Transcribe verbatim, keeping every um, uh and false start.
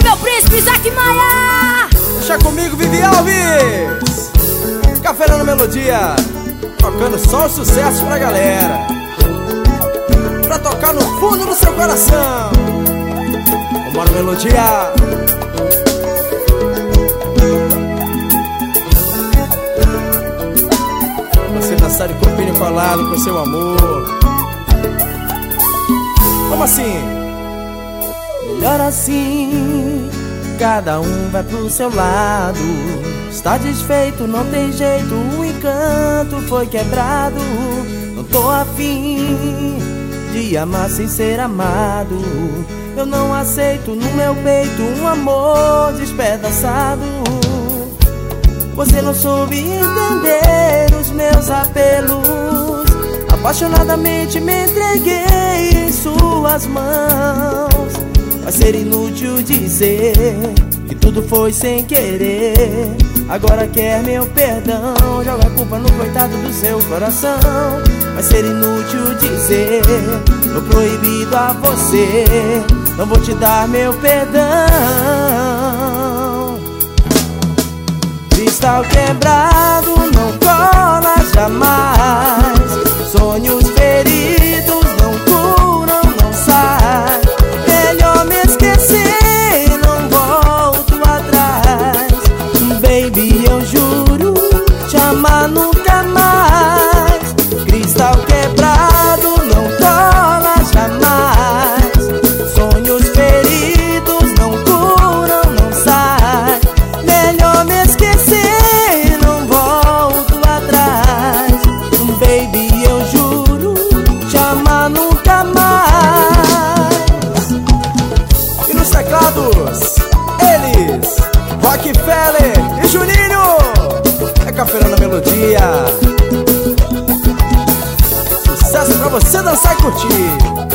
meu príncipe Isaac Maia. Deixa comigo, Vivi Alves. Café na Melodia, tocando só o sucesso pra galera, pra tocar no fundo do seu coração. Vambora, Melodia. Você dançar de corpinho colado com seu amor. Como assim? Melhor assim, cada um vai pro seu lado. Está desfeito, não tem jeito, o encanto foi quebrado. Não tô afim de amar sem ser amado. Eu não aceito no meu peito um amor despedaçado. Você não soube entender os meus apelos. Apaixonadamente me entreguei em suas mãos. Vai ser inútil dizer que tudo foi sem querer. Agora quer meu perdão, joga a culpa no coitado do seu coração. Vai ser inútil dizer, tô proibido a você, não vou te dar meu perdão. Cristal quebrado não cola jamais. Sonhos feridos não curam, não sai. Melhor me esquecer, não volto atrás. Baby, eu juro, te amar nunca mais. Cristal quebrado não cola jamais. Sonhos feridos não curam, não sai. Melhor me esquecer, não volto atrás. Baby, eu juro, te amar nunca mais. E nos teclados, eles, Rockefeller e Juninho. É Café na Melodia, sucesso pra você dançar e curtir.